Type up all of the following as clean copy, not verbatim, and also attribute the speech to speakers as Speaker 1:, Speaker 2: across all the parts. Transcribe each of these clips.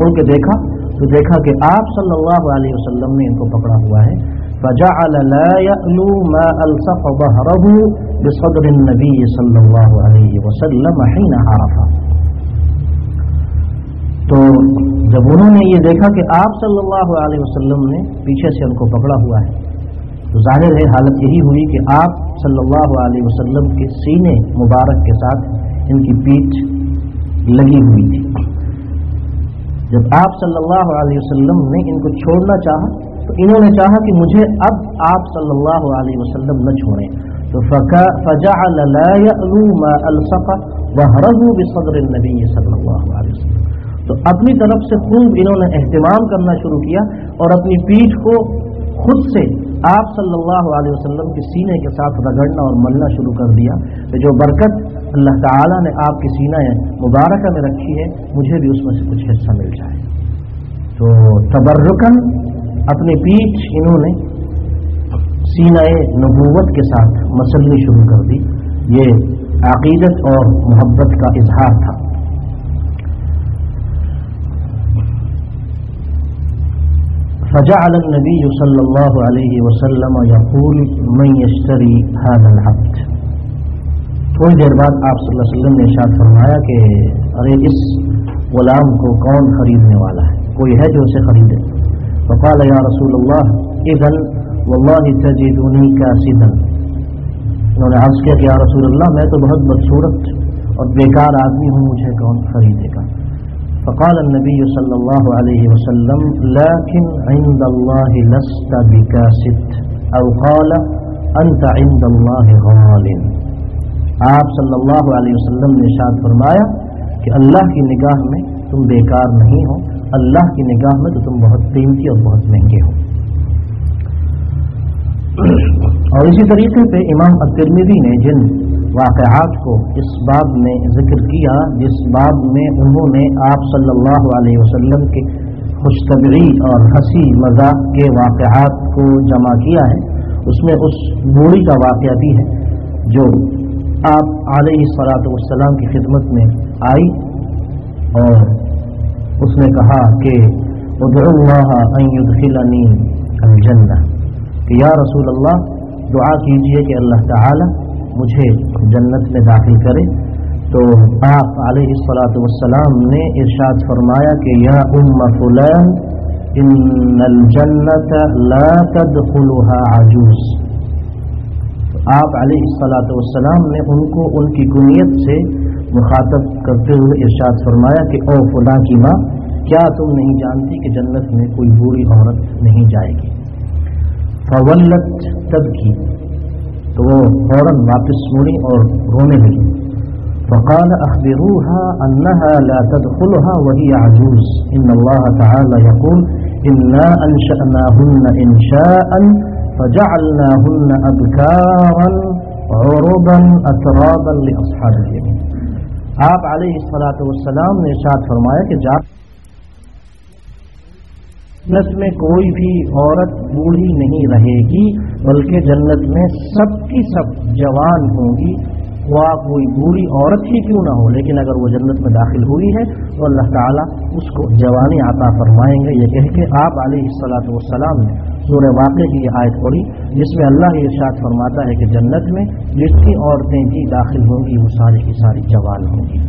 Speaker 1: उड़ के देखा तो देखा कि आप सल्लल्लाहु अलैहि वसल्लम ने इनको पकड़ा हुआ है। फजअल ला यअलू मा अल्सक़ ظهره बिसद्र النبي सल्लल्लाहु अलैहि वसल्लम हिन आरफा। तो जब उन्होंने ये देखा कि आप सल्लल्लाहु अलैहि वसल्लम ने पीछे से उनको पकड़ा हुआ है, तो जाहिर है हालत यही हुई कि आप सल्लल्लाहु अलैहि वसल्लम के सीने मुबारक के साथ इनकी पीठ लगी हुई थी। जब आप सल्लल्लाहु अलैहि वसल्लम ने इनको छोड़ना चाहा तो इन्होंने चाहा कि मुझे अब आप सल्लल्लाहु अलैहि वसल्लम न छोड़ें, तो फजअल ला यअलू मा अल्सक़ ظهره बिसद्र النبي सल्लल्लाहु अलैहि वसल्लम। तो अपनी तरफ से खूब इन्होंने एहतिमाम करना शुरू किया और अपनी पीठ को खुद से आप सल्लल्लाहु अलैहि वसल्लम के सीने के साथ रगड़ना और मलना शुरू कर दिया कि जो बरकत अल्लाह ताला ने आपके सीना मुबारक में रखी है मुझे भी उसमें से कुछ हिस्सा मिल जाए। तो तबर्रुकन अपनी पीठ इन्होंने सीना नबूवत के साथ मसलनी शुरू कर दी। ये अकीदत और मोहब्बत का इजहार था। फजअल नबी सल्लल्लाहु अलैहि वसल्लम यक़ूल मन यश्तरी हाज़ल अब्द। थोड़ी देर बाद आप सल्लल्लाहु अलैहि वसल्लम ने इरशाद फरमाया कि अरे इस गुलाम को कौन खरीदने वाला है, कोई है जो उसे खरीदे। फ़क़ाल या रसूलल्लाह इज़न वल्लाहि तजिदुनी कासिदन। उन्होंने अर्ज़ किया कि या रसूलल्लाह मैं तो बहुत बदसूरत और बेकार आदमी हूँ, मुझे कौन खरीदेगा। फ़क़ाल नबी सल्लल्लाहु अलैहि वसल्लम लाकिन इंदल्लाहि लस्त बिकासिद औ क़ाल अंत इंदल्लाहि गालिन। आप सल्लल्लाहु अलैहि वसल्लम ने इरशाद फरमाया कि अल्लाह की निगाह में तुम बेकार नहीं हो, अल्लाह की निगाह में तो तुम बहुत कीमती और बहुत महंगे हो। और इसी तरीके से इमाम अत-तिरमिज़ी ने जिन वाक़यात को इस बाब में जिक्र किया जिस बाब में उन्होंने आप सल्लल्लाहु अलैहि वसल्लम के खुशतबई और हंसी मजाक के वाक़यात को जमा किया है, उसमें उस बूढ़ी का वाक़या भी है जो आप अलैहिस्सलातु वस्सलाम की खिदमत में आई और उसने कहा कि उदउल्लाह अन युदखिलनी अल जन्नह, कि या रसूल अल्लाह दुआ कीजिए कि अल्लाह ताला मुझे जन्नत में दाखिल करे। तो आप अलैहिस्सलातु वस्सलाम ने इरशाद फरमाया कि या उम्म फुलान इन्नल जन्नत ला तदखुलुहा अजूज। आप अलैहिस्सलातु वस्सलाम ने उनको उनकी कुनियत से मुखातब करते हुए इरशाद फरमाया कि ओ फुला की माँ, क्या तुम नहीं जानती कि जन्नत में कोई बूढ़ी औरत नहीं जाएगी। फवल्लत तबकी, तो वो फौरन वापस मुड़ी और रोने लगी। फ़क़ाल अख़बिरूहा अन्नहा ला तदख़ुलुहा वहिय अजूज़ इन्नल्लाह तआला यक़ूल इन्ना अंशअनाहुन्न इंशाअन फजअलनाहुन्न अबकारन उरुबन अतराबन लिअस्हाबिल यमीन। आप अलैहिस्सलातु वस्सलाम ने इरशाद फरमाया कि जन्नत में कोई भी औरत बूढ़ी नहीं रहेगी, बल्कि जन्नत में सब की सब जवान होंगी, वह कोई बूढ़ी औरत ही क्यों ना हो, लेकिन अगर वो जन्नत में दाखिल हुई है तो अल्लाह ताला उसको जवानी अता फरमाएंगे। ये कह के आप अलैहिस्सलातु वस्सलाम ने सूरह वाक़िया की ये आयत पढ़ी जिसमें अल्लाह ये इरशाद फरमाता है कि जन्नत में जितनी औरतें भी दाखिल होंगी वो सारी की सारी जवान होंगी।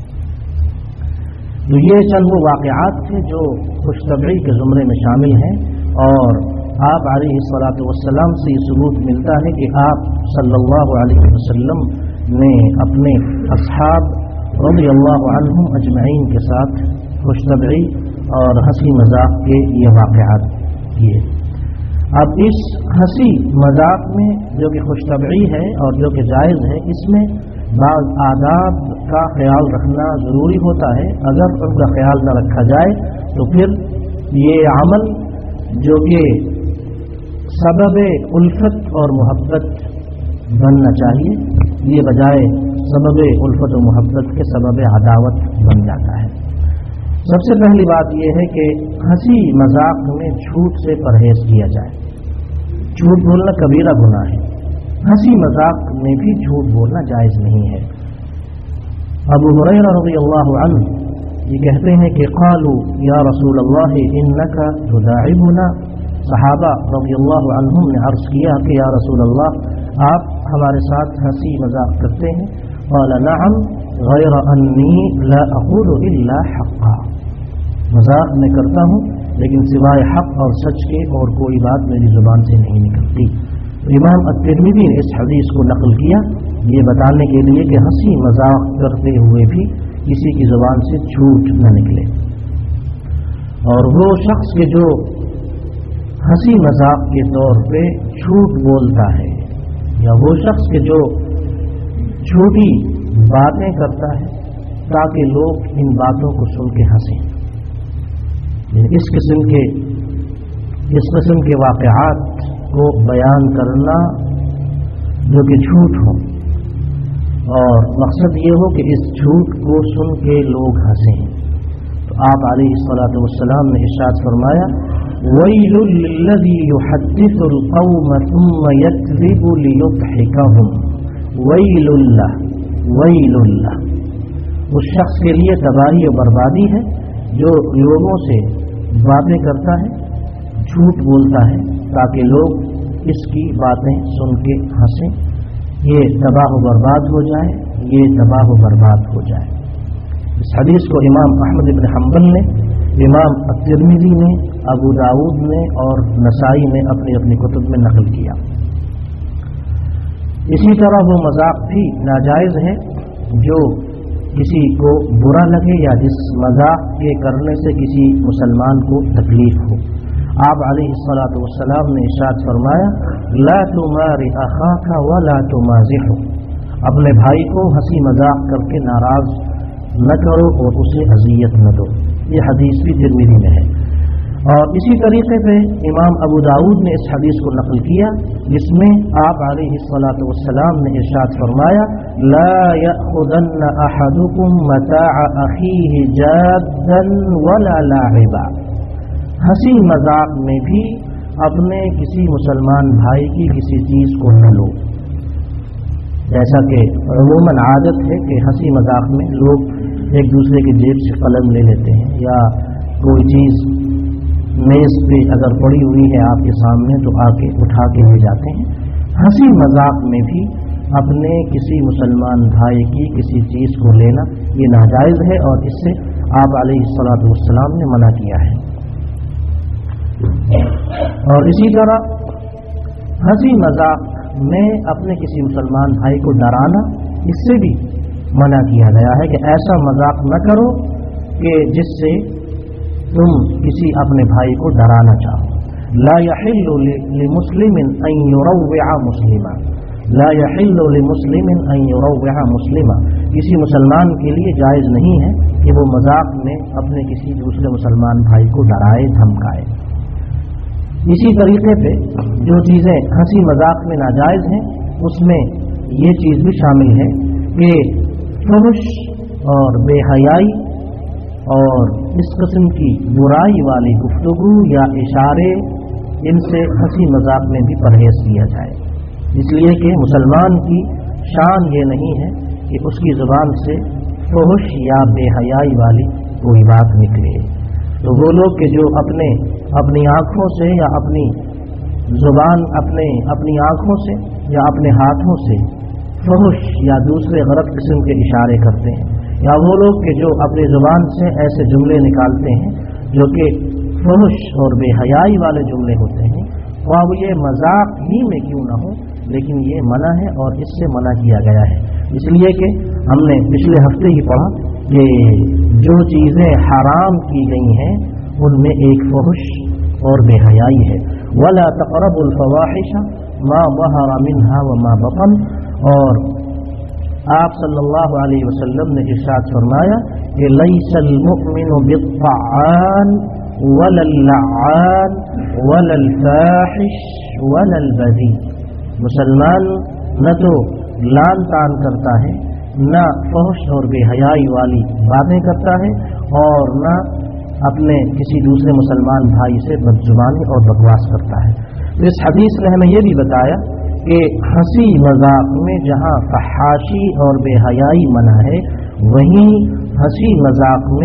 Speaker 1: तो ये चंद वो वाक़यात थे जो खुशतबई के ज़ुमरे में शामिल हैं और आप अलैहिस्सलातु वस्सलाम से ये सबूत मिलता है कि आप सल्लल्लाहु अलैहि वसल्लम ने अपने अस्हाब रज़ियल्लाहु अन्हुम अजमईन के साथ खुशतबई और हंसी मजाक के ये वाक़यात किए। अब इस हंसी मजाक में जो कि खुशतबई है और जो कि जायज़ है, इसमें बाज़ आदाब का ख्याल रखना ज़रूरी होता है। अगर उनका ख्याल न रखा जाए तो फिर ये अमल जो कि सबब उल्फत और मोहब्बत बनना चाहिए, ये बजाय सबब उल्फत और मोहब्बत के सबब अदावत बन जाता है। सबसे पहली बात यह है कि हंसी मजाक में झूठ से परहेज किया जाए। झूठ बोलना कबीरा गुनाह है, हंसी मजाक में भी झूठ बोलना जायज़ नहीं है। अबू हुरैरा रज़ियल्लाहु अन्हु یہ کہتے ہیں کہ قالوا یا رسول اللہ انک تداعبنا، صحابہ رضی اللہ عنہم نے عرض کیا کہ یا رسول اللہ آپ ہمارے ساتھ ہنسی مذاق کرتے ہیں. قال نعم غیر انی لا اقول الا حقا، مذاق میں کرتا ہوں لیکن سوائے حق اور سچ کے اور کوئی بات میری زبان سے نہیں نکلتی. امام الترمذی نے اس حدیث کو نقل کیا یہ بتانے کے لیے کہ ہنسی مذاق کرتے ہوئے بھی کسی کی زبان سے جھوٹ نہ نکلے. اور وہ شخص کے جو ہنسی مذاق کے طور پہ جھوٹ بولتا ہے یا وہ شخص کے جو جھوٹی باتیں کرتا ہے تاکہ لوگ ان باتوں کو سن کے ہنسیں، اس قسم کے واقعات کو بیان کرنا جو کہ جھوٹ ہو اور مقصد یہ ہو کہ اس جھوٹ کو سن کے لوگ ہنسیں. تو آپ علیہ الصلوۃ والسلام نے ارشاد فرمایا وَيْلٌ لِّلَّذِي يُحَدِّثُ الْقَوْمَ ثُمَّ يَكْذِبُ لِيُضْحِكَهُمْ وَيْلٌ لَّهُ وَيْلٌ لَّهُ، اس شخص کے لیے تباہی و بربادی ہے جو لوگوں سے باتیں کرتا ہے، جھوٹ بولتا ہے تاکہ لوگ اس کی باتیں سن کے ہنسیں. یہ تباہ و برباد ہو جائے، یہ تباہ و برباد ہو جائے. اس حدیث کو امام احمد بن حنبل نے، امام الترمذی نے، ابو داؤد نے اور نسائی نے اپنی اپنی کتب میں نقل کیا. اسی طرح وہ مذاق بھی ناجائز ہے جو کسی کو برا لگے یا جس مذاق کے کرنے سے کسی مسلمان کو تکلیف ہو. آپ علیہ الصلوۃ والسلام نے ارشاد فرمایا لا تمار اخاک ولا تمازحه، اپنے بھائی کو ہنسی مذاق کر کے ناراض نہ کرو اور اسے اذیت نہ دو. یہ حدیث بھی ترمذی میں ہے. اور اسی طریقے سے امام ابو داؤد نے اس حدیث کو نقل کیا جس میں آپ علیہ الصلوۃ والسلام نے ارشاد فرمایا لا يأخذن احدكم متاع اخیہ جادا ولا لاعبا، ہنسی مذاق میں بھی اپنے کسی مسلمان بھائی کی کسی چیز کو نہ لو. جیسا کہ عموماً عادت ہے کہ ہنسی مذاق میں لوگ ایک دوسرے کے جیب سے قلم لے لیتے ہیں یا کوئی چیز میز پہ اگر پڑی ہوئی ہے آپ کے سامنے تو آ کے اٹھا کے لے جاتے ہیں. ہنسی مذاق میں بھی اپنے کسی مسلمان بھائی کی کسی چیز کو لینا یہ ناجائز ہے اور اس سے آپ علیہ الصلوۃ والسلام نے منع کیا ہے. اور اسی طرح ہنسی مذاق میں اپنے کسی مسلمان بھائی کو ڈرانا اس سے بھی منع کیا گیا ہے کہ ایسا مذاق نہ کرو کہ جس سے تم کسی اپنے بھائی کو ڈرانا چاہو. لا يحل لمسلم ان يروع مسلما، لا يحل لمسلم ان يروع مسلما، کسی مسلمان کے لیے جائز نہیں ہے کہ وہ مذاق میں اپنے کسی دوسرے مسلمان بھائی کو ڈرائے دھمکائے. اسی طریقے سے جو چیزیں ہنسی مذاق میں ناجائز ہیں اس میں یہ چیز بھی شامل ہے کہ فحش اور بے حیائی اور اس قسم کی برائی والی گفتگو یا اشارے ان سے ہنسی مذاق میں بھی پرہیز کیا جائے. اس لیے کہ مسلمان کی شان یہ نہیں ہے کہ اس کی زبان سے فحش یا بے حیائی والی کوئی بات نکلے. تو وہ لوگ کہ جو اپنی آنکھوں سے یا اپنی زبان اپنی آنکھوں سے یا اپنے ہاتھوں سے فحش یا دوسرے غلط قسم کے اشارے کرتے ہیں، یا وہ لوگ کہ جو اپنی زبان سے ایسے جملے نکالتے ہیں جو کہ فحش اور بے حیائی والے جملے ہوتے ہیں، وہ یہ مذاق ہی میں کیوں نہ ہو لیکن یہ منع ہے اور اس سے منع کیا گیا ہے. اس لیے کہ ہم نے پچھلے ہفتے ہی پڑھا کہ جو چیزیں حرام کی گئی ہیں ان میں ایک فحش اور بے حیائی ہے. ولا تقربوا الفواحش ما ظهر منها وما بطن، اور آپ صلی اللہ علیہ وسلم نے ارشاد فرمایا کہ لیس المؤمن بالطعان ولا اللعان ولا الفاحش ولا البذیء، مسلمان نہ تو لان تان کرتا ہے، نہ فحش اور بے حیائی والی باتیں کرتا ہے، اور نہ اپنے کسی دوسرے مسلمان بھائی سے بدزبانی اور بکواس کرتا ہے. تو اس حدیث نے ہمیں یہ بھی بتایا کہ ہنسی مذاق میں جہاں فحاشی اور بے حیائی منع ہے وہیں ہنسی مذاق میں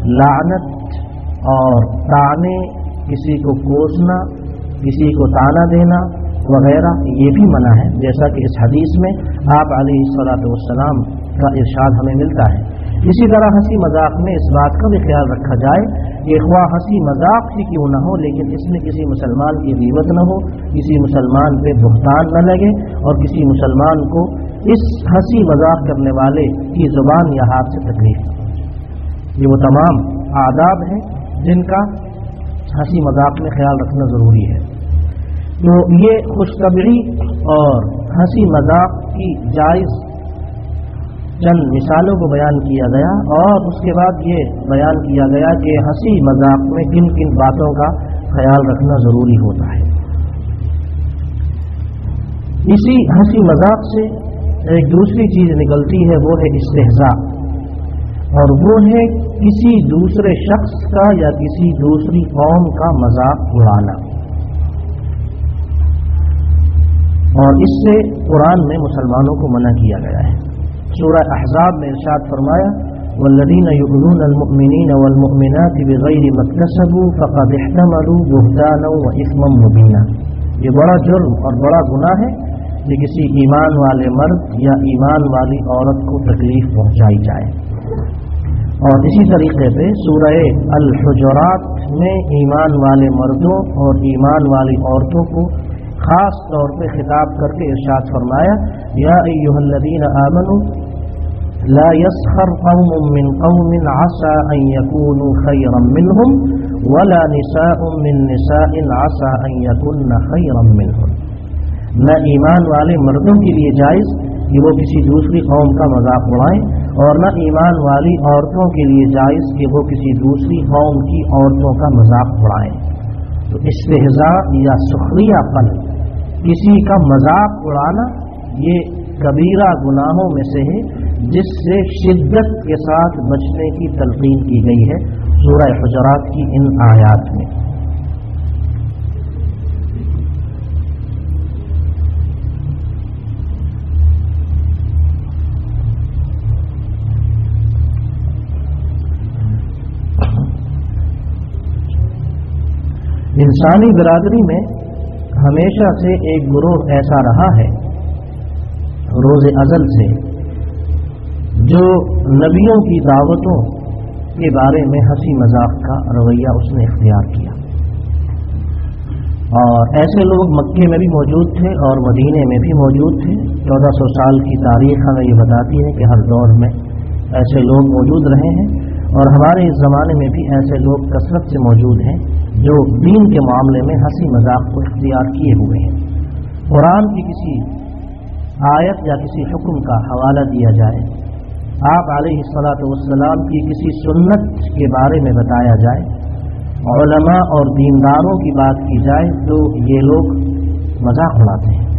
Speaker 1: लानत और ताने, किसी को कोसना, किसी को ताना देना वगैरह ये भी मना है, जैसा कि इस हदीस में आप अलैहिस्सलातु वस्सलाम का इरशाद हमें मिलता है। इसी तरह हंसी मजाक में इस बात का भी ख्याल रखा जाए कि ख्वाह हंसी मजाक ही क्यों न हो, लेकिन इसमें किसी मुसलमान की ग़ीबत न हो, किसी मुसलमान पे बुहतान न लगे और किसी मुसलमान को इस हंसी मजाक करने वाले की ज़ुबान या हाथ से तकलीफ न हो। ये वो तमाम आदाब हैं जिनका हंसी मजाक में ख्याल रखना ज़रूरी है। तो ये खुशतबरी और हंसी मजाक की जायज़ चंद मिसालों को बयान किया गया और उसके बाद ये बयान किया गया कि हंसी मजाक में किन किन बातों का ख्याल रखना ज़रूरी होता है। इसी हंसी मजाक से एक दूसरी चीज़ निकलती है, वो है इस्तेहज़ा, और वो है किसी दूसरे शख्स का या किसी दूसरी कौम का मजाक उड़ाना। और इससे कुरान में मुसलमानों को मना किया गया है। सूरह अहज़ाब में इरशाद फरमाया, वल्लज़ीना युज़ूना अल-मुअ्मिनीना वल-मुअ्मिनाति बिग़ैरि मक्तसबू फ़क़द इह्तमलू बुहताना व इस्मम मुबीना। ये बड़ा जुर्म और बड़ा गुनाह है कि किसी ईमान वाले मर्द या ईमान वाली औरत को तकलीफ पहुंचाई जाए। और इसी तरीके से सूरह अल-हुजुरात में ईमान वाले मर्दों और ईमान वाली औरतों को खास तौर पे खिताब करके इरशाद फरमाया, या अय्युहल्लज़ीना आमनू ला यस्खर कौमुम मिन कौमिन असा अन यकूनू खैरम मिनहुम वला निसाउम मिन निसाइन असा अन यकुन्न खैरम मिनहुम। न ईमान वाले मर्दों के लिए जायज़ कि वो किसी दूसरी कौम का मजाक उड़ाएं, और न ईमान वाली औरतों के लिए जायज़ कि वो किसी दूसरी कौम की औरतों का मजाक उड़ाएं। तो इस्तेहज़ा या सुखरियापन, किसी का मजाक उड़ाना, ये कबीरा गुनाहों में से है जिससे शिद्दत के साथ बचने की तलकीन की गई है सूरह हुजुरात की इन आयात में। इंसानी बिरादरी में हमेशा से एक गुरूह ऐसा रहा है रोज़े अज़ल से, जो नबियों की दावतों के बारे में हंसी मजाक का रवैया उसने इख्तियार किया। और ऐसे लोग मक्के में भी मौजूद थे और मदीने में भी मौजूद थे। 1400 साल की तारीख हमें ये बताती है कि हर दौर में ऐसे लोग मौजूद रहे हैं, और हमारे इस ज़माने में भी ऐसे लोग कसरत से मौजूद हैं जो दीन के मामले में हंसी मजाक को इख्तियार किए हुए हैं। कुरान की किसी आयत या किसी हुक्म का हवाला दिया जाए, आप अलैहिस्सलातु वस्सलाम की किसी सुन्नत के बारे में बताया जाए, उलमा और दीनदारों की बात की जाए, तो ये लोग मजाक उड़ाते हैं।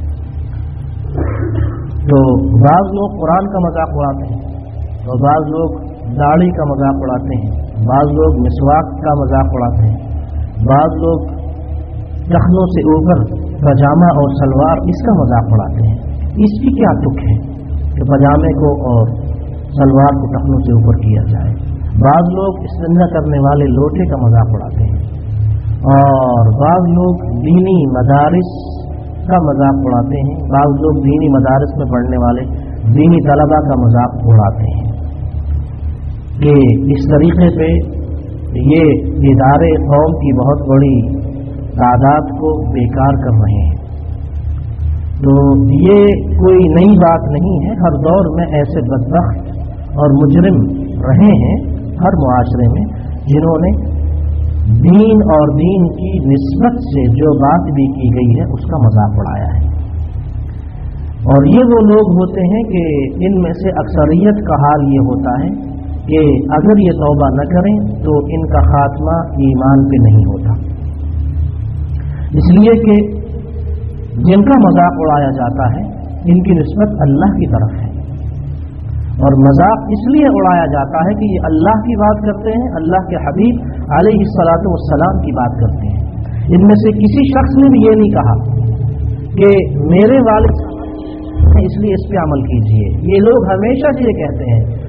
Speaker 1: तो बाज़ लोग कुरान का मजाक उड़ाते हैं, और बाज़ लोग दाढ़ी का मजाक उड़ाते हैं, बाज़ लोग मिसवाक का मजाक उड़ाते हैं, बाज़ लोग टखनों से ऊपर पजामा और सलवार इसका मजाक उड़ाते हैं। इसकी क्या तुक है कि पजामे को और सलवार को टखनों से ऊपर किया जाए। बाज़ लोग इस्तिंजा करने वाले लोटे का मजाक उड़ाते हैं, और बाज़ लोग दीनी मदारिस का मजाक उड़ाते हैं, बाज़ लोग दीनी मदारिस में पढ़ने वाले दीनी तलबा का मजाक उड़ाते हैं कि इस तरीके से ये इदारे कौम की बहुत बड़ी तादाद को बेकार कर रहे हैं। तो ये कोई नई बात नहीं है, हर दौर में ऐसे बदबख्त और मुजरिम रहे हैं हर मुआशरे में, जिन्होंने दीन और दीन की निस्बत से जो बात भी की गई है उसका मजाक उड़ाया है। और ये वो लोग होते हैं कि इनमें से अक्सरियत का हाल ये होता है कि अगर ये तौबा न करें तो इनका खात्मा ईमान पे नहीं होता, इसलिए कि जिनका मजाक उड़ाया जाता है इनकी निस्बत अल्लाह की तरफ है, और मजाक इसलिए उड़ाया जाता है कि ये अल्लाह की बात करते हैं, अल्लाह के हबीब अलैहिस्सलातु वस्सलाम की बात करते हैं। इनमें से किसी शख्स ने भी ये नहीं कहा कि मेरे वालिद इसलिए इस पे अमल कीजिए। ये लोग हमेशा से ये कहते हैं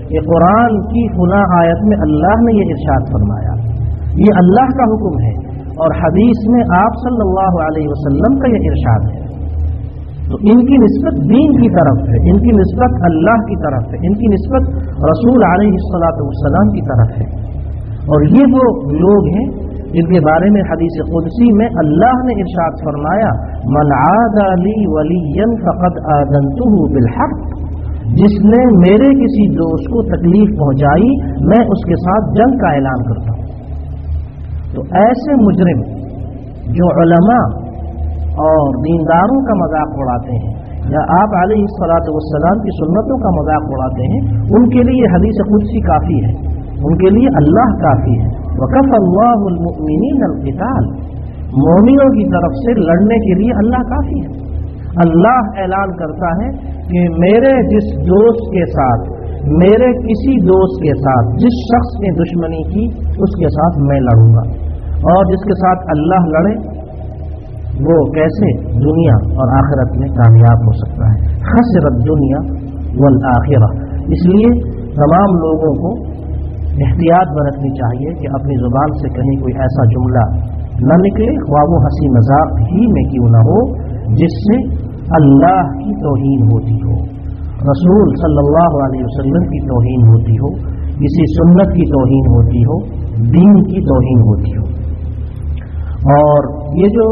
Speaker 1: کہ قرآن کی فلاں آیت میں اللہ نے یہ ارشاد فرمایا، یہ اللہ کا حکم ہے، اور حدیث میں آپ صلی اللہ علیہ وسلم کا یہ ارشاد ہے، تو ان کی نسبت دین کی طرف ہے، ان کی نسبت اللہ کی طرف ہے، ان کی نسبت رسول علیہ الصلوۃ والسلام کی طرف ہے۔ اور یہ وہ لوگ ہیں جن کے بارے میں حدیث قدسی میں اللہ نے ارشاد فرمایا، من عاد لی ولیا فقد آذنتہ بالحق، جس نے میرے کسی دوست کو تکلیف پہنچائی میں اس کے ساتھ جنگ کا اعلان کرتا ہوں۔ تو ایسے مجرم جو علماء اور دینداروں کا مذاق اڑاتے ہیں یا آپ علیہ الصلوۃ والسلام کی سنتوں کا مذاق اڑاتے ہیں، ان کے لیے حدیث قدسی کافی ہے، ان کے لیے اللہ کافی ہے۔ وَكَفَى اللَّهُ الْمُؤْمِنِينَ الْقِتَالَ، مومنوں کی طرف سے لڑنے کے لیے اللہ کافی ہے۔ اللہ اعلان کرتا ہے کہ میرے جس دوست کے ساتھ، میرے کسی دوست کے ساتھ جس شخص نے دشمنی کی اس کے ساتھ میں لڑوں گا، اور جس کے ساتھ اللہ لڑے وہ کیسے دنیا اور آخرت میں کامیاب ہو سکتا ہے۔ خسر الدنیا والآخرہ۔ اس لیے تمام لوگوں کو احتیاط برتنی چاہیے کہ اپنی زبان سے کہیں کوئی ایسا جملہ نہ نکلے، خواہ وہ ہنسی مذاق ہی میں کیوں نہ ہو، جس سے اللہ کی توہین ہوتی ہو، رسول صلی اللہ علیہ وسلم کی توہین ہوتی ہو، کسی سنت کی توہین ہوتی ہو، دین کی توہین ہوتی ہو۔ اور یہ جو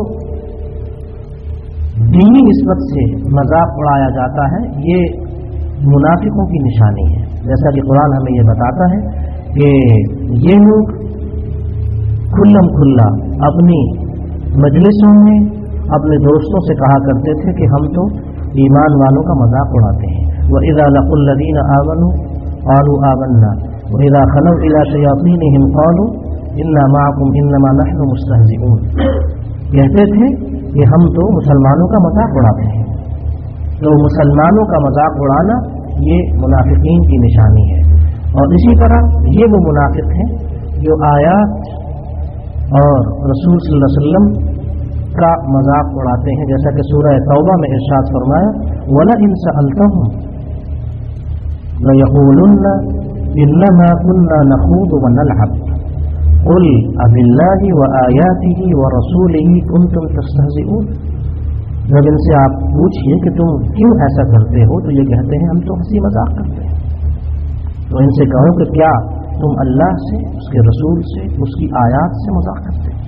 Speaker 1: دینی نسبت سے مذاق اڑایا جاتا ہے یہ منافقوں کی نشانی ہے، جیسا کہ قرآن ہمیں یہ بتاتا ہے کہ یہ لوگ کھلم کھلا اپنی مجلسوں میں اپنے دوستوں سے کہا کرتے تھے کہ ہم تو ایمان والوں کا مذاق اڑاتے ہیں۔ وَإِذَا لَقُوا الَّذِينَ آمَنُوا قَالُوا آمَنَّا وَإِذَا خَلَوْا إِلَىٰ شَيَاطِينِهِمْ قَالُوا إِنَّا مَعَكُمْ إِنَّمَا نَحْنُ مُسْتَهْزِئُونَ، کہتے تھے کہ ہم تو مسلمانوں کا مذاق اڑاتے ہیں۔ تو مسلمانوں کا مذاق اڑانا یہ منافقین کی نشانی ہے۔ اور اسی طرح یہ وہ منافق ہیں جو آیات اور رسول صلی اللہ علیہ وسلم کا مذاق اڑاتے ہیں، جیسا کہ سورہ توبہ میں ارشاد فرمایا، وَلَئِن سَأَلْتَهُمْ لَيَقُولُنَّ إِنَّمَا كُنَّا نَخُوضُ وَنَلْعَبُ قُلْ أَبِاللَّهِ وَآيَاتِهِ وَرَسُولِهِ كُنتُمْ تَسْتَهْزِئُونَ، جب ان سے آپ پوچھئے کہ تم کیوں ایسا کرتے ہو تو یہ کہتے ہیں ہم تو ہنسی مذاق کرتے ہیں۔ تو ان سے کہو کہ کیا تم اللہ سے، اس کے رسول سے، اس کی آیات سے مذاق کرتے ہیں؟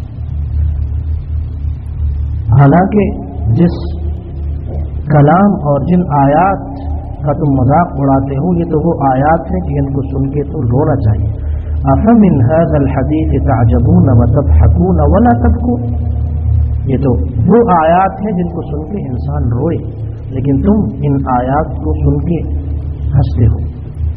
Speaker 1: حالانکہ جس کلام اور جن آیات کا تم مذاق اڑاتے ہو یہ تو وہ آیات ہیں کہ ان کو سن کے تو رونا چاہیے۔ أَفَمِنْ هَذَا الْحَدِيثِ تَعْجَبُونَ وَتَضْحَكُونَ وَلَا تَبْكُونَ، یہ تو وہ آیات ہیں جن کو سن کے انسان روئے، لیکن تم ان آیات کو سن کے ہنستے ہو۔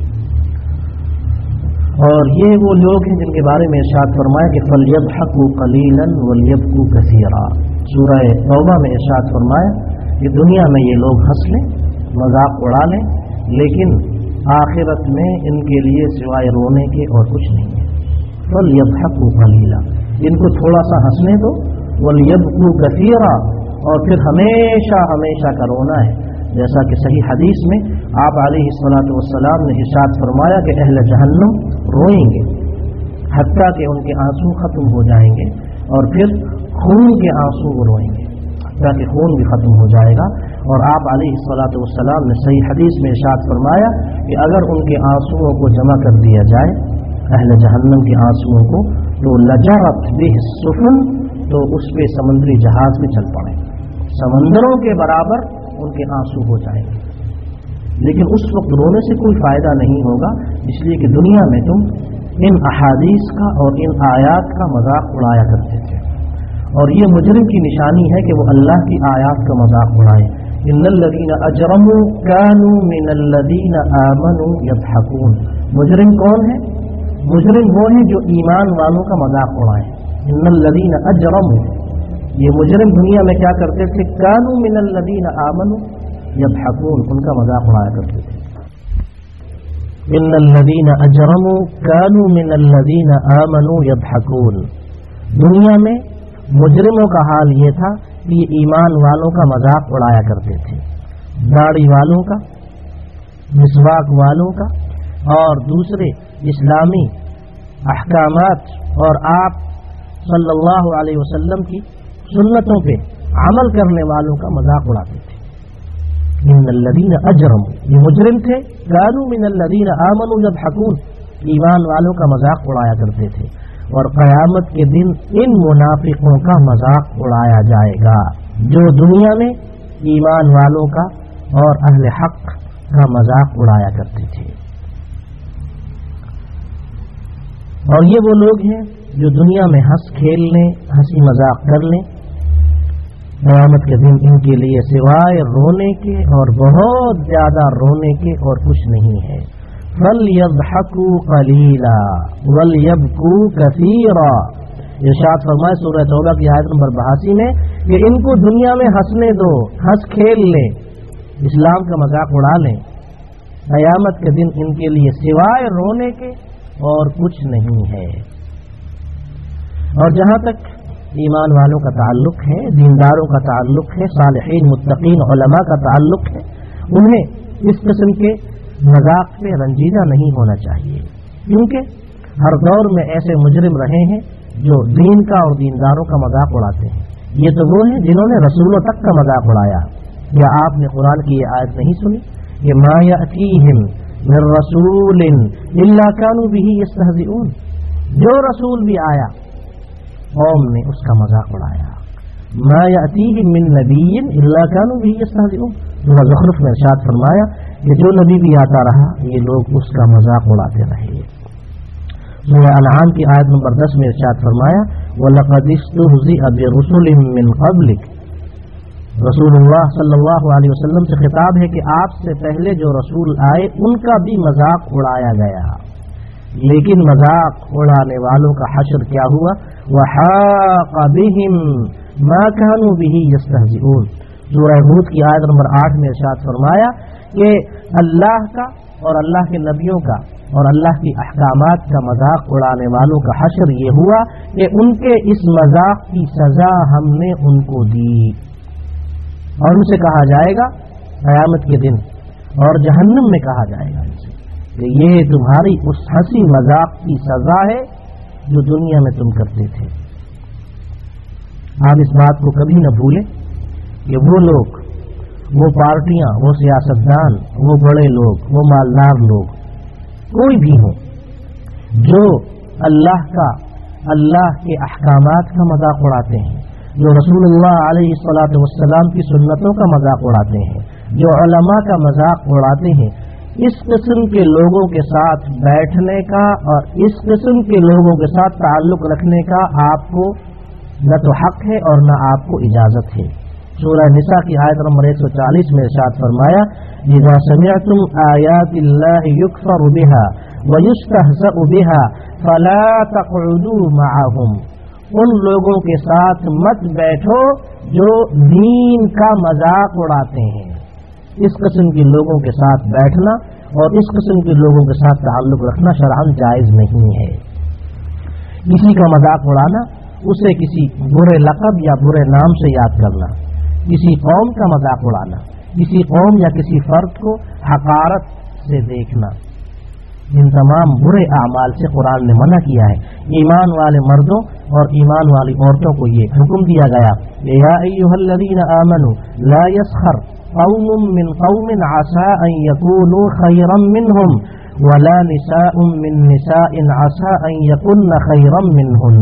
Speaker 1: اور یہ وہ لوگ ہیں جن کے بارے میں ارشاد فرمایا کہ فَلْيَضْحَكُوا قَلِيلًا وَلْيَبْكُوا كَثِيرًا، سورہ توبہ میں ارشاد فرمایا کہ دنیا میں یہ لوگ ہنس لیں، مذاق اڑا لیں، لیکن آخرت میں ان کے لیے سوائے رونے کے اور کچھ نہیں ہے۔ فَلْيَضْحَكُوا قَلِيلًا، ان کو تھوڑا سا ہنسنے دو، وَلْيَبْكُوا كَثِيرًا، اور پھر ہمیشہ ہمیشہ کا رونا ہے، جیسا کہ صحیح حدیث میں آپ علیہ الصلوۃ والسلام نے ارشاد فرمایا کہ اہل جہنم روئیں گے حتیٰ کہ ان کے آنسو ختم ہو جائیں گے، اور پھر خون کے آنسو وہ روئیں گے حتیٰ کہ خون بھی ختم ہو جائے گا۔ اور آپ علیہ الصلوۃ والسلام نے صحیح حدیث میں ارشاد فرمایا کہ اگر ان کے آنسوؤں کو جمع کر دیا جائے، اہل جہنم کے آنسوؤں کو، تو لجرت بہ السفن، تو اس پہ سمندری جہاز بھی چل پڑے، سمندروں کے برابر ان کے آنسو ہو جائیں گے، لیکن اس وقت رونے سے کوئی فائدہ نہیں ہوگا، اس لیے کہ دنیا میں تم ان احادیث کا اور ان آیات کا مذاق اڑایا کرتے تھے۔ اور یہ مجرم کی نشانی ہے کہ وہ اللہ کی آیات کا مذاق اڑائے۔ ان الذین اجرموا کانوا من الذین آمنوا یضحکون، مجرم کون ہے؟ مجرم وہ ہیں جو ایمان والوں کا مذاق اڑائے۔ ان الذین اجرموا، یہ مجرم دنیا میں کیا کرتے تھے؟ کانوا من الذین آمنوا یضحکون، ان کا مذاق اڑایا کرتے تھے۔ ان الذین اجرموا کانوا من الذین آمنوا یضحکون، دنیا میں مجرموں کا حال یہ تھا کہ یہ ایمان والوں کا مذاق اڑایا کرتے تھے، داڑھی والوں کا، مسواک والوں کا، اور دوسرے اسلامی احکامات اور آپ صلی اللہ علیہ وسلم کی سنتوں پہ عمل کرنے والوں کا مذاق اڑاتے تھے. ان الذین اجرموا، یہ مجرم تھے، کانوا من الذین آمنوا یضحکون، ایمان والوں کا مذاق اڑایا کرتے تھے. اور قیامت کے دن ان منافقوں کا مذاق اڑایا جائے گا جو دنیا میں ایمان والوں کا اور اہل حق کا مذاق اڑایا کرتے تھے. اور یہ وہ لوگ ہیں جو دنیا میں ہنس کھیل لیں، ہنسی مذاق کر لیں، قیامت کے دن ان کے لیے سوائے رونے کے اور بہت زیادہ رونے کے اور کچھ نہیں ہے. فَلْيَضْحَكُوا قَلِيلًا وَلْيَبْكُوا كَثِيرًا، ارشاد فرمائے سورہ توبہ کی آیت نمبر 82 میں کہ ان کو دنیا میں ہنسنے دو، ہنس کھیل لیں، اسلام کا مذاق اڑا لیں، قیامت کے دن ان کے لیے سوائے رونے کے اور کچھ نہیں ہے. اور جہاں تک ایمان والوں کا تعلق ہے، دینداروں کا تعلق ہے، صالحین متقین علماء کا تعلق ہے، انہیں اس قسم کے مذاق پہ رنجیدہ نہیں ہونا چاہیے، کیونکہ ہر دور میں ایسے مجرم رہے ہیں جو دین کا اور دینداروں کا مذاق اڑاتے ہیں. یہ تو وہ ہیں جنہوں نے رسولوں تک کا مذاق اڑایا. یا آپ نے قرآن کی یہ آیت نہیں سنی کہ ما یأتیہم من رسول الا کانوا بہ یستہزئون، جو رسول بھی آیا قوم نے اس کا مذاق اڑایا. ما یأتیہم من نبی الا کانوا بہ یستہزئون، سورہ زخرف میں ارشاد فرمایا کہ جو نبی بھی آتا رہا یہ لوگ اس کا مذاق اڑاتے رہے. سورہ انعام کی آیت نمبر 10 میں ارشاد فرمایا وَلَقَدِ اسْتُهْزِئَ بِرُسُلٍ مِّن قَبْلِكَ، رسول اللہ صلی اللہ علیہ وسلم سے خطاب ہے کہ آپ سے پہلے جو رسول آئے ان کا بھی مذاق اڑایا گیا، لیکن مذاق اڑانے والوں کا حشر کیا ہوا؟ وَحَاقَ بِهِمْ مَا كَانُوا بِهِ يَسْتَهْزِئُونَ. سورہ ہود کی آیت نمبر 8 میں ارشاد فرمایا کہ اللہ کا اور اللہ کے نبیوں کا اور اللہ کی احکامات کا مذاق اڑانے والوں کا حشر یہ ہوا کہ ان کے اس مذاق کی سزا ہم نے ان کو دی، اور ان سے کہا جائے گا قیامت کے دن اور جہنم میں کہا جائے گا ان سے کہ یہ تمہاری اس ہنسی مذاق کی سزا ہے جو دنیا میں تم کرتے تھے. آپ اس بات کو کبھی نہ بھولیں کہ وہ لوگ، وہ پارٹیاں، وہ سیاستدان، وہ بڑے لوگ، وہ مالدار لوگ، کوئی بھی ہو جو اللہ کا، اللہ کے احکامات کا مذاق اڑاتے ہیں، جو رسول اللہ علیہ الصلوۃ والسلام کی سنتوں کا مذاق اڑاتے ہیں، جو علماء کا مذاق اڑاتے ہیں، اس قسم کے لوگوں کے ساتھ بیٹھنے کا اور اس قسم کے لوگوں کے ساتھ تعلق رکھنے کا آپ کو نہ تو حق ہے اور نہ آپ کو اجازت ہے. سورہ نساء کی آیت نمبر 140 میں ارشاد فرمایا اذا سمعتم آیات اللہ یکفر بها ویستہزأ بها فلا تقعدوا معهم، ان لوگوں کے ساتھ مت بیٹھو جو دین کا مذاق اڑاتے ہیں. اس قسم کے لوگوں کے ساتھ بیٹھنا اور اس قسم کے لوگوں کے ساتھ تعلق رکھنا شرعاً جائز نہیں ہے. کسی کا مذاق اڑانا، اسے کسی برے لقب یا برے نام سے یاد کرنا، کسی قوم کا مذاق اڑانا، کسی قوم یا کسی فرد کو حقارت سے دیکھنا، ان تمام برے اعمال سے قرآن نے منع کیا ہے. ایمان والے مردوں اور ایمان والی عورتوں کو یہ حکم دیا گیا یا ایھا الذین آمنوا لا یسخر قوم من قوم عسى ان يكونوا خيرا منهم ولا نساء من نساء عسى ان يكن خيرا منهن.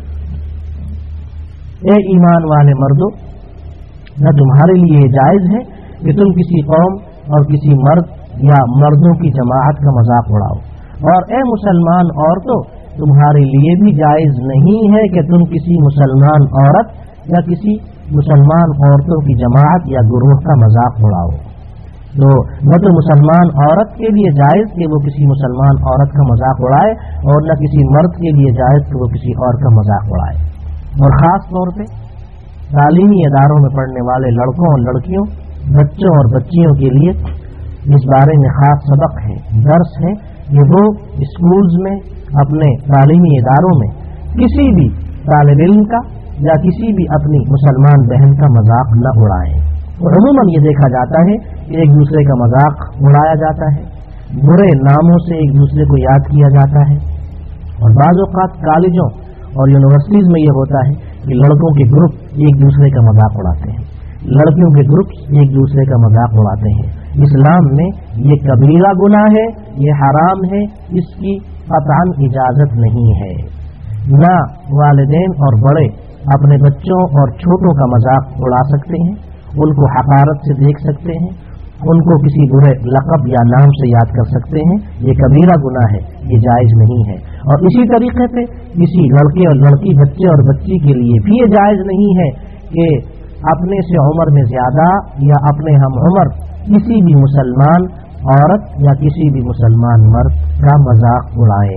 Speaker 1: اے ایمان والے مردوں، نہ تمہارے لیے جائز ہے کہ تم کسی قوم اور کسی مرد یا مردوں کی جماعت کا مذاق اڑاؤ، اور اے مسلمان عورتوں، تمہارے لیے بھی جائز نہیں ہے کہ تم کسی مسلمان عورت یا کسی مسلمان عورتوں کی جماعت یا گروہ کا مذاق اڑاؤ. تو نہ تو مسلمان عورت کے لیے جائز کہ وہ کسی مسلمان عورت کا مذاق اڑائے، اور نہ کسی مرد کے لیے جائز کہ وہ کسی اور کا مذاق اڑائے. اور خاص طور پہ تعلیمی اداروں میں پڑھنے والے لڑکوں اور لڑکیوں، بچوں اور بچیوں کے لیے اس بارے میں خاص سبق ہے، درس ہے کہ وہ اسکولز میں، اپنے تعلیمی اداروں میں کسی بھی طالب علم کا یا کسی بھی اپنی مسلمان بہن کا مذاق نہ اڑائیں. اور عموماً یہ دیکھا جاتا ہے کہ ایک دوسرے کا مذاق اڑایا جاتا ہے، برے ناموں سے ایک دوسرے کو یاد کیا جاتا ہے. اور بعض اوقات کالجوں اور یونیورسٹیز میں یہ ہوتا ہے کہ لڑکوں کے گروپ ایک دوسرے کا مذاق اڑاتے ہیں, لڑکیوں کے گروپ ایک دوسرے کا مذاق اڑاتے ہیں. اسلام میں یہ کبیرہ گناہ ہے, یہ حرام ہے, اس کی قطعاً اجازت نہیں ہے. نہ والدین اور بڑے اپنے بچوں اور چھوٹوں کا مذاق اڑا سکتے ہیں, ان کو حقارت سے دیکھ سکتے ہیں, ان کو کسی برے لقب یا نام سے یاد کر سکتے ہیں. یہ کبیرہ گناہ ہے, یہ جائز نہیں ہے. اور اسی طریقے سے کسی لڑکے اور لڑکی, بچے اور بچی کے لیے بھی یہ جائز نہیں ہے کہ اپنے سے عمر میں زیادہ یا اپنے ہم عمر کسی بھی مسلمان عورت یا کسی بھی مسلمان مرد کا مذاق اڑائے.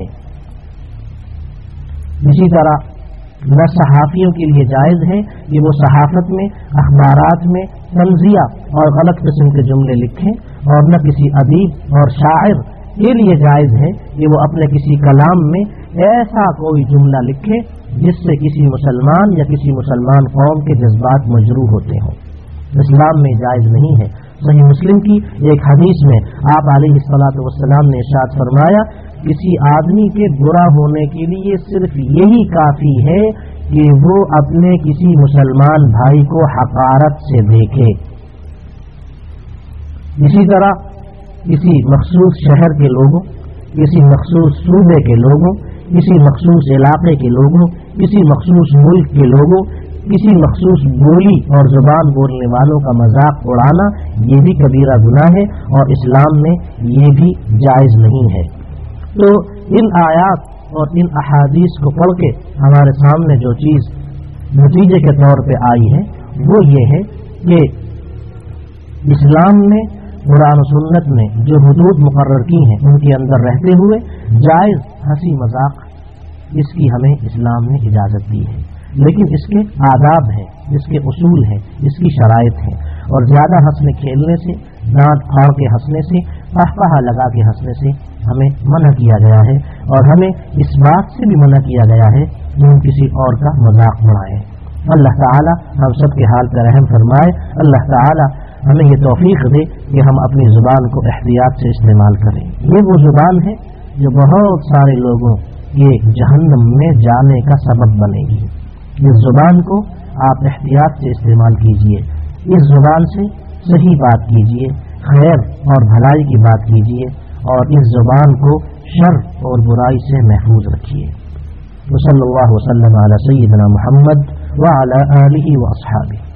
Speaker 1: اسی طرح نہ صحافیوں کے لیے جائز ہے کہ وہ صحافت میں, اخبارات میں طنزیہ اور غلط قسم کے جملے لکھیں, اور نہ کسی ادیب اور شاعر کے لیے جائز ہے کہ وہ اپنے کسی کلام میں ایسا کوئی جملہ لکھے جس سے کسی مسلمان یا کسی مسلمان قوم کے جذبات مجروح ہوتے ہوں. اسلام میں جائز نہیں ہے. صحیح مسلم کی ایک حدیث میں آپ علیہ الصلوۃ والسلام نے ارشاد فرمایا, کسی آدمی کے برا ہونے کے لیے صرف یہی کافی ہے کہ وہ اپنے کسی مسلمان بھائی کو حقارت سے دیکھے. اسی طرح کسی مخصوص شہر کے لوگوں, کسی مخصوص صوبے کے لوگوں, کسی مخصوص علاقے کے لوگوں, کسی مخصوص ملک کے لوگوں, کسی مخصوص بولی اور زبان بولنے والوں کا مذاق اڑانا یہ بھی کبیرہ گناہ ہے, اور اسلام میں یہ بھی جائز نہیں ہے. تو ان آیات اور ان احادیث کو پڑھ کے ہمارے سامنے جو چیز نتیجے کے طور پہ آئی ہے وہ یہ ہے کہ اسلام نے قرآن و سنت میں جو حدود مقرر کی ہیں ان کے اندر رہتے ہوئے جائز ہنسی مذاق اس کی ہمیں اسلام نے اجازت دی ہے. لیکن اس کے آداب ہیں, اس کے اصول ہیں, اس کی شرائط ہیں. اور زیادہ ہنسنے کھیلنے سے, دانت پھاڑ کے ہنسنے سے, قہقہہ لگا کے ہنسنے سے ہمیں منع کیا گیا ہے. اور ہمیں اس بات سے بھی منع کیا گیا ہے کہ ہم کسی اور کا مذاق اڑائیں. اللہ تعالی ہم سب کے حال پر رحم فرمائے. اللہ تعالی ہمیں یہ توفیق دے کہ ہم اپنی زبان کو احتیاط سے استعمال کریں. یہ وہ زبان ہے جو بہت سارے لوگوں کے جہنم میں جانے کا سبب بنے گی. اس زبان کو آپ احتیاط سے استعمال کیجئے. اس زبان سے صحیح بات کیجئے, خیر اور بھلائی کی بات کیجئے, اور اس زبان کو شر اور برائی سے محفوظ رکھیے. وصلی اللہ وسلم علی سیدنا محمد وعلی آلہ واصحابہ.